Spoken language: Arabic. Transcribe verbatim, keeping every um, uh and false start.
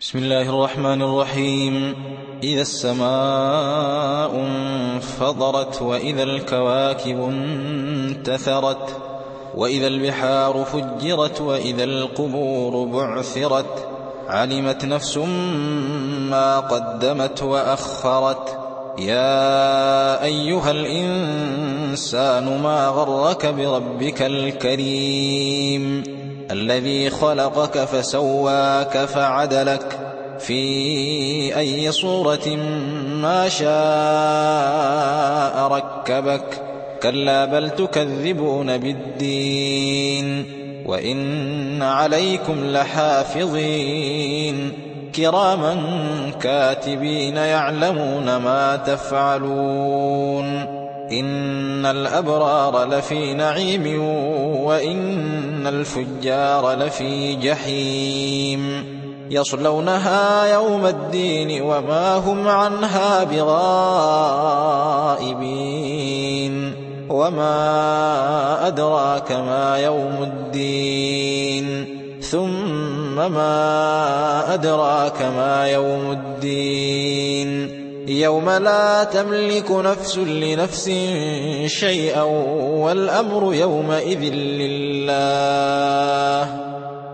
بسم الله الرحمن الرحيم. إذا السماء انفطرت وإذا الكواكب انتثرت وإذا البحار فجرت وإذا القبور بعثرت علمت نفس ما قدمت وأخرت. يا أيها الإنسان ما غرك بربك الكريم الذي خلقك فسواك فعدلك في أي صورة ما شاء ركبك. كلا بل تكذبون بالدين وإن عليكم لحافظين كراما كاتبين يعلمون ما تفعلون. إن الأبرار لفي نعيم وإن الفجار لفي جحيم يصلونها يوم الدين وما هم عنها بغائبين. وما أدراك ما يوم الدين ثم ما أدراك ما يوم الدين يوم لا تملك نفس لنفس شيئا والأمر يومئذ لله